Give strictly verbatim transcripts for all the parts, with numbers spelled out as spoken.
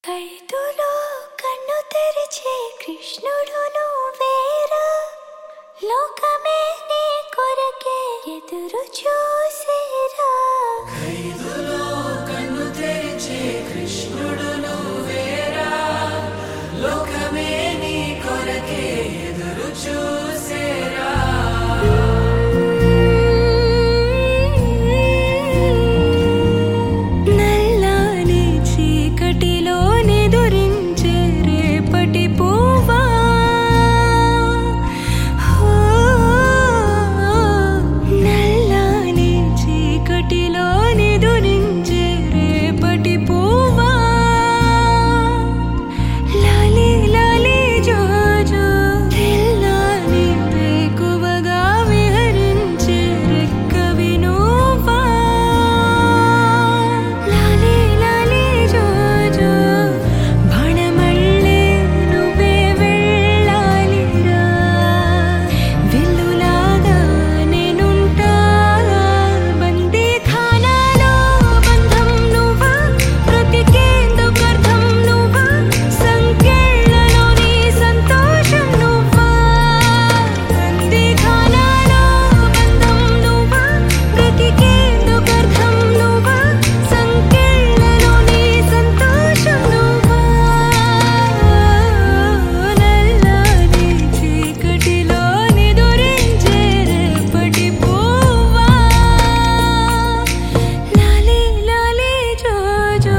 ఖైదులో కన్ను తెరిచే కృష్ణుడు నువ్వేరా, లోకమే నీ కొరకే ఎదురు చూసేరా. ఖైదులో కన్ను తెరిచే కృష్ణుడు నువ్వేరా, లోకమే నీ కొరకే ఎదురు చూసేరా. నల్లని చీకటిలో నిదురించే రేపటి పువ్వా, నల్లని చీకటిలో నిదురించే రేపటి పువ్వా, లాలి లాలి జో జో తెల్లని వేకువగా విహరించే రెక్కవి నువ్వా, లాలి లాలి జో జో బాణమళ్ళే నువ్వే వెళ్ళాలిరా. విల్లులాగా నేనుంటా బందీ ఖానాలో, బంధం నువ్వా, బ్రతికేందుకర్థం నువ్వా, సంకెళ్ళలోని సంతోషం నువ్వా. బందీ ఖానాలో బంధం నువ్వా, బ్రతికేందుకర్థం నువ్వా, సంకెళ్ళలోని సంతోషం నువ్వా. నల్లని చీకటిలో నిదురించే రేపటి పువ్వా, లాలి లాలి జో జో.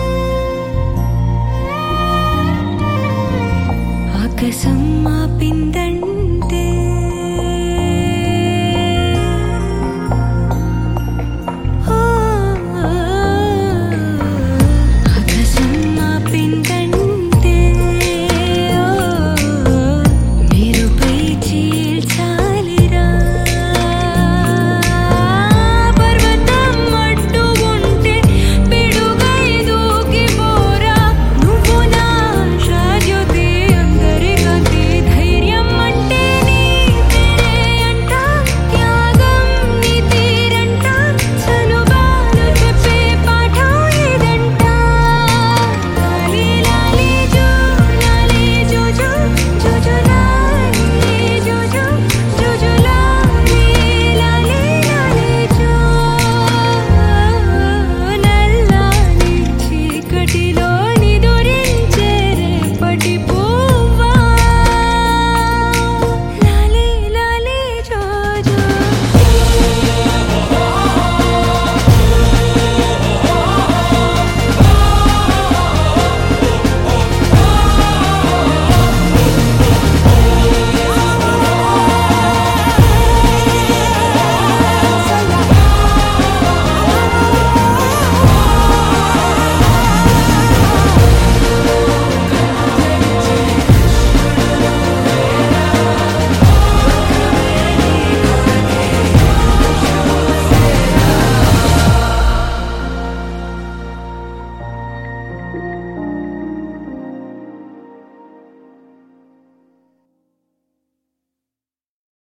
ఆకాశం ఆపింది